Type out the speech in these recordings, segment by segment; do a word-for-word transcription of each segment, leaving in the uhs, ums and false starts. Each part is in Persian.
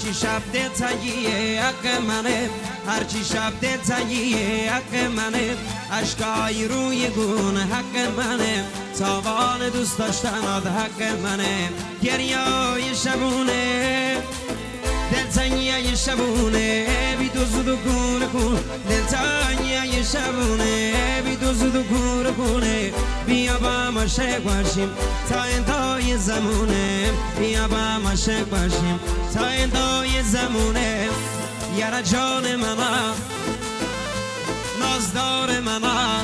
هرچی شب دلتنگیه حق منه، هرچی شب دلتنگیه حق منه، اشکای روی گونه حق منه، تاوان دوست داشتنات حق منه، گریای شبونه دلتنگیه شبونه بی دو زود و گونه کن، دلتنگیه شبونه بی دو زود و گونه کنه، بیا با هم عاشق باشیم تا انتهای زمونه، بیا با هم عاشق باشیم تا انتهای زمونه. یارا جان منم، نازدار منم،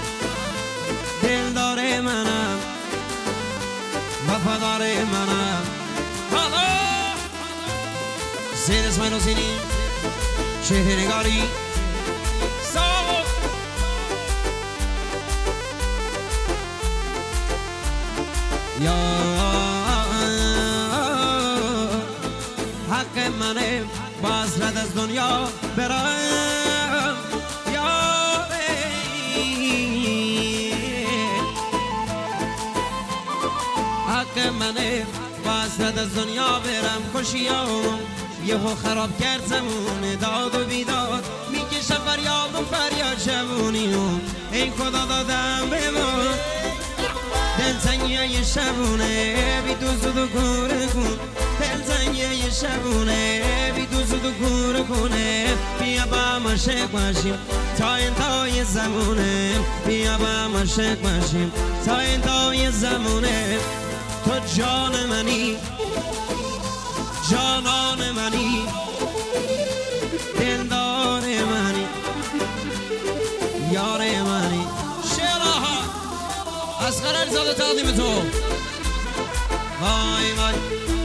دلدار منم، وفادار منم. حالا سین اسماعیل حسینی شهرنگاری ساو یا حق منه با حسرت از دنیا برم، یا حق منه با حسرت از دنیا برم، خوشیام یهو خراب کرد زمونه، داد و بیداد میکشه فریاد و فریاد شبونیون، این خدا دادم به ما دلتنگیه شبونه بی دو زود و گوره کن، دلتنگیه شبونه بی دو زود و گوره کنه، بیا با هم عاشق باشیم تا انتهای زمونه، بیا با هم عاشق باشیم تا انتهای زمونه. تو جان منی، جانان منی، دلدار منی، یار منی. شعرها اصغر علیزاده تقدیم تو. وای وای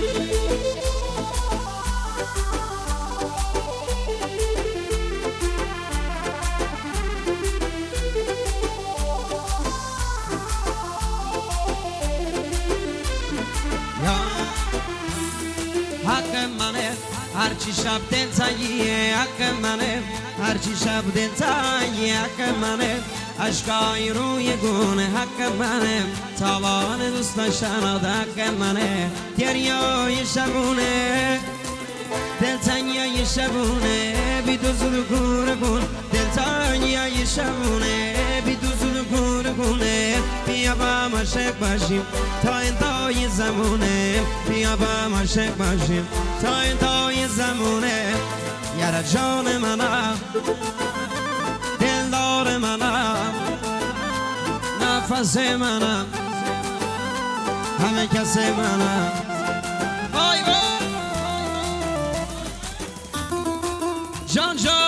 حق منه هرچی شب دلتنگیه حق منه، هرچی شب دلتنگیه حق منه، اشکای روی گونه حق منه، تاوان دوست داشتنات حق منه، گریای شبونه دلتنگیه شبونه بی دو زود و گوره کن، دلتنگیه شبونه بی دو زود و گوره کنه، بیا با هم عاشق باشیم تا انتهای زمونه، بیا با هم عاشق باشیم تا انتهای زمونه. یارا جان منم، دلدار منم، نفس منم، همه کس منم. وای وای جان جان